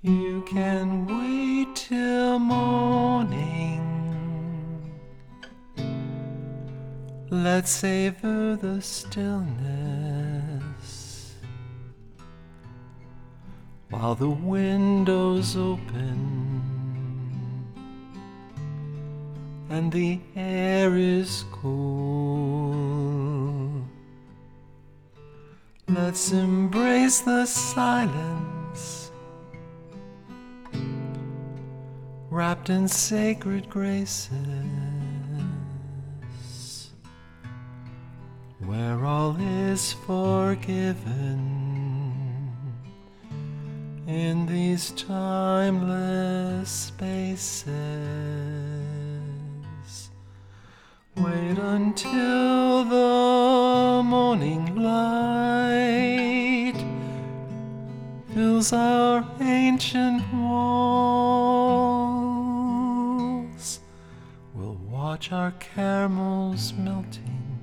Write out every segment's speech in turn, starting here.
You can wait till morning. Let's savor the stillness while the window's open and the air is cool. Let's embrace the silence, wrapped in sacred graces, where all is forgiven in these timeless spaces. Wait until the morning light fills our ancient walls. We'll watch our caramels melting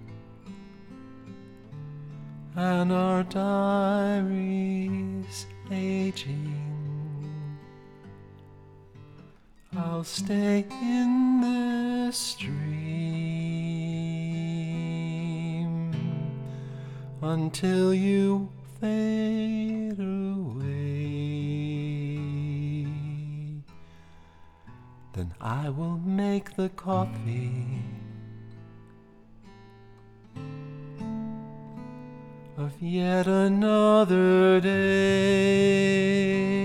and our diaries aging. I'll stay in this dream until you fade away. Then I will make the coffee of yet another day.